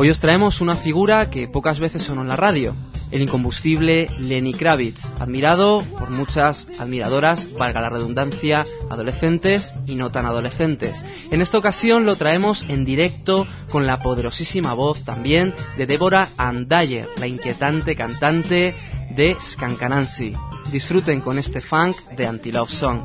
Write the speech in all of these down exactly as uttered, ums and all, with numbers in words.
Hoy os traemos una figura que pocas veces sonó en la radio, el incombustible Lenny Kravitz, admirado por muchas admiradoras, valga la redundancia, adolescentes y no tan adolescentes. En esta ocasión lo traemos en directo con la poderosísima voz también de Deborah Ann Dyer, la inquietante cantante de Skunk Anansie. Disfruten con este funk de Anti-Love Song.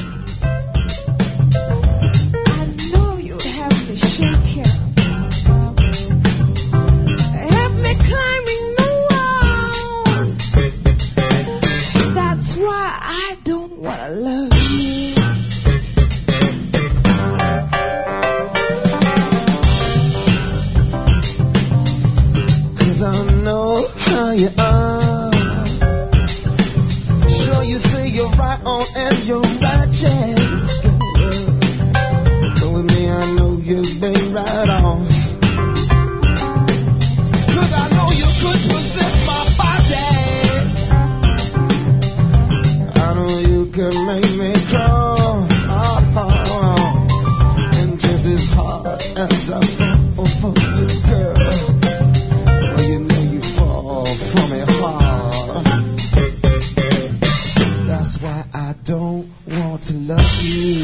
You are. Sure, you say you're right on and you're righteous. But with me, I know you've been right on. Cause I know you could possess my body. I know you could make me crawl. Oh, oh, oh. And just as hard as I fall for you, girl. That's why I don't want to love you.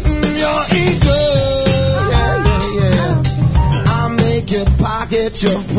Your